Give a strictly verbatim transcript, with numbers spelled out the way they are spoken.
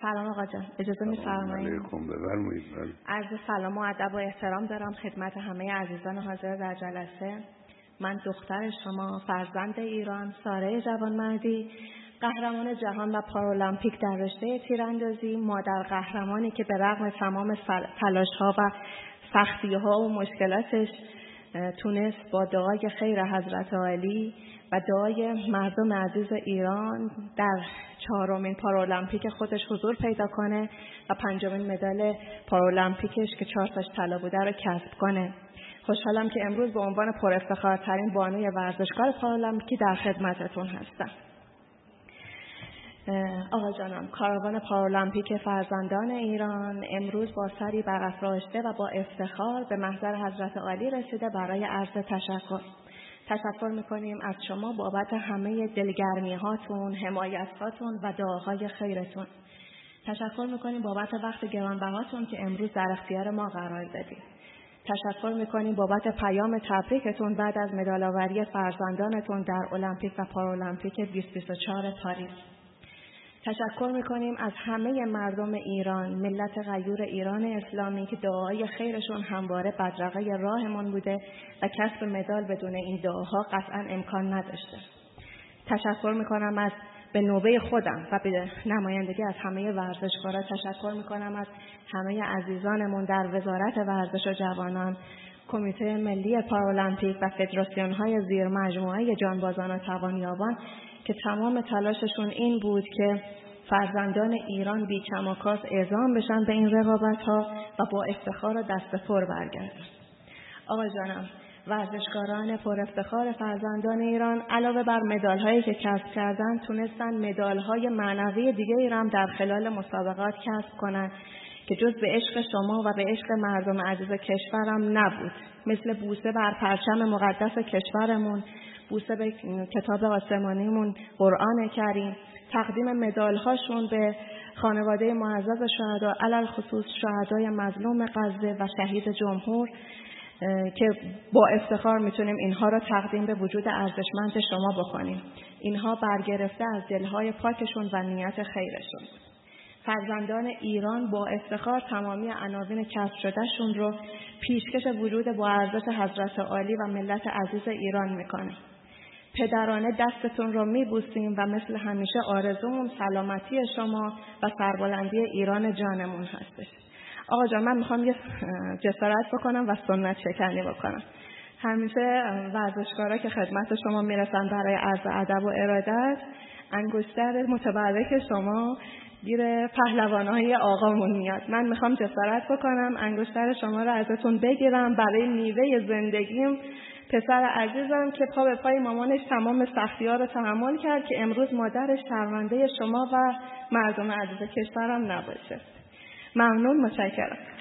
سلام آقا جان، اجازه می‌فرمایید؟ علیکم، بفرمایید. عرض سلام و ادب و احترام دارم خدمت همه عزیزان حاضر در جلسه. من دختر شما، فرزند ایران، ساره جوانمردی، قهرمان جهان و پارالمپیک در رشته تیراندازی، مادر قهرمانی که به رغم تمام تلاش‌ها و سختی‌ها و مشکلاتش تونست با دعای خیر حضرت عالی و دعای مردم عزیز ایران در چهارمین پارالمپیک خودش حضور پیدا کنه و پنجمین مدال پارالمپیکش که چهار تاش طلا بوده رو کسب کنه. خوشحالم که امروز به عنوان پر افتخارترین بانوی ورزشکار پارالمپیکی در خدمتتون هستم. آقا جانم، کاروان پارالمپیک فرزندان ایران امروز با سری برافراشته و با افتخار به محضر حضرت عالی رسیده برای عرض تشکر. تشکر میکنیم از شما بابت همه دلگرمی هاتون، حمایت هاتون و دعاهای خیرتون. تشکر میکنیم بابت وقت گرانبهاتون که امروز در اختیار ما قرار دادید. تشکر میکنیم بابت پیام تبریکتون بعد از مدال‌آوری فرزندانتون در المپیک و پارالمپیک بیست بیست و چهار پاریس. تشکر میکنیم از همه مردم ایران، ملت غیور ایران اسلامی که دعای خیرشون همواره بدرقه راهمون بوده و کسب مدال بدون این دعاها قطعا امکان نداشته. تشکر میکنم از به نوبه خودم و به نمایندگی از همه ورزشکارا تشکر میکنم از همه عزیزانمون در وزارت ورزش و جوانان، کمیته ملی پارالمپیک و فدراسیون‌های زیر مجموعه جانبازان و توانیابان که تمام تلاششون این بود که فرزندان ایران بی کم و کاس اعزام بشن به این رقابت‌ها و با افتخار و دست پر برگردن. آقا جانم، ورزشکاران پر افتخار فرزندان ایران علاوه بر مدال‌هایی که کسب کردن تونستن مدال‌های معنوی دیگه‌ای را هم در خلال مسابقات کسب کنن که جز به عشق شما و به عشق مردم عزیز کشورم نبود، مثل بوسه بر پرچم مقدس کشورمون، بوسه به کتاب آسمانیمون قرآن کریم، تقدیم مدال‌هاشون به خانواده معزز شهدا، علل خصوص شهدای مظلوم غزه و شهید جمهور که با افتخار میتونیم اینها را تقدیم به وجود ارزشمند شما بکنیم. اینها برگرفته از دلهای پاکشون و نیت خیرشون. فرزندان ایران با افتخار تمامی عناوین کسب شدهشون رو پیشکش وجود با ارزش حضرت عالی و ملت عزیز ایران میکنه. پدرانه دستتون رو میبوسیم و مثل همیشه آرزومون سلامتی شما و سربلندی ایران جانمون هستش. آقا جان، من میخوام یه جسارت بکنم و سنت شکنی بکنم. همیشه ورزشکارا که خدمت شما میرسن برای عرض ادب و ارادت، انگشتر متبرک شما گیر پهلوانای آقامون میاد. من میخوام جسارت بکنم انگشتر شما رو ازتون بگیرم برای میوه زندگیم، پسر عزیزم که پا به پای مامانش تمام سختی‌ها رو تحمل کرد که امروز مادرش شرمنده شما و مردم عزیز کشورم نباشه. ممنون، متشکرم.